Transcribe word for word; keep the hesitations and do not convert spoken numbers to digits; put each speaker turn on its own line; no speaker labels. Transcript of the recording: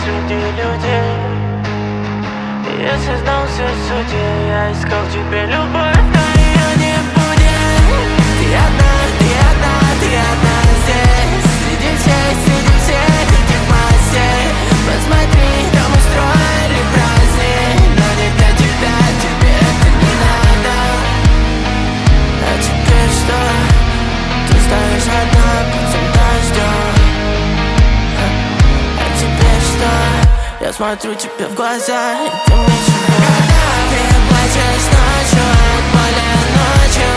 среди людей. Если знался в суде, я искал тебе любовь, но ее не будет. Ты одна, ты одна, ты одна здесь. Среди всех, среди всех этих мастей. Посмотри, там устроили праздник, но не для тебя, тебе это не надо. А теперь что? Ты стоишь одна под этим дождем. А теперь что? Я смотрю тебе в глаза, и ты ничего. Ты плачешь ночью от боли ночью.